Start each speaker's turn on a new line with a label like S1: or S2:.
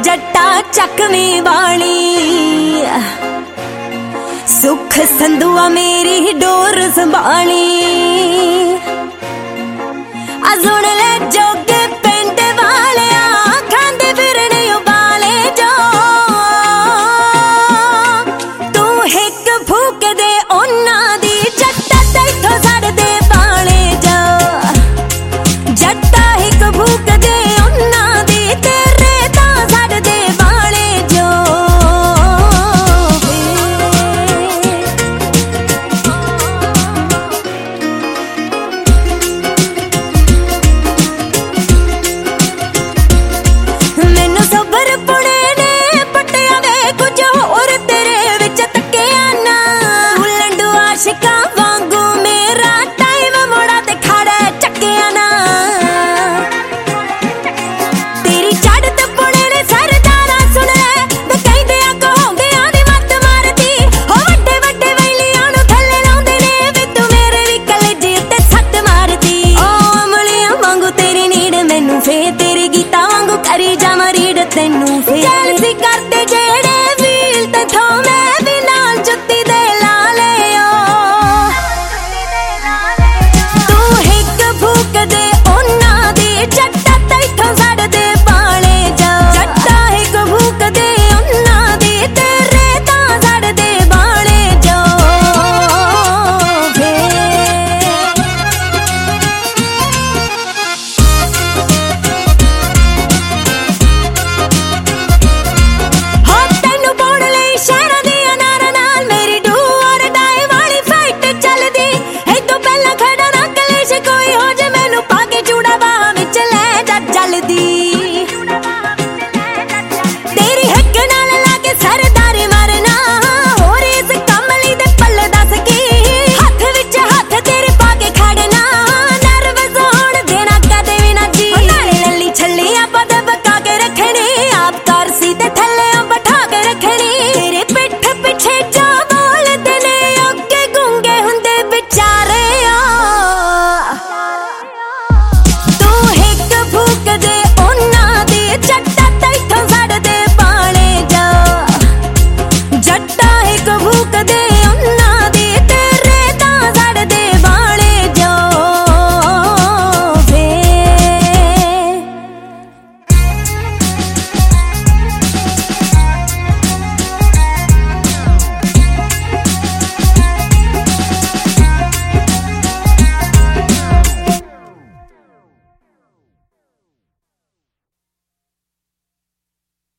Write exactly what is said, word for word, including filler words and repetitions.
S1: जट्टा चकवी वाली सुख संधुआ मेरी डोर संभाली अजुन ले जोगे पिंड वाले खांदे फिरने उबाले जो तू हिक फूक दे उन्ना दी जट्टा तैथों सड़ दे बाले जो जट्टा हिक फूक दे उन्ना दी तेरे तां सड़ दे बाले जो तेरे गीता वांगू करी जावां रीड तैनू जैलसी करते जेड़े वील तैथों मैं भी नाल जुत्ती दे ला लियो तू हिक फूक दे उन्ना दी जट्टा तैथों सड़ दे बाले जो जट्टा हिक फूक दे उन्ना दी तेरे तां सड़ दे बाले जो जट्टा हिक भूक दे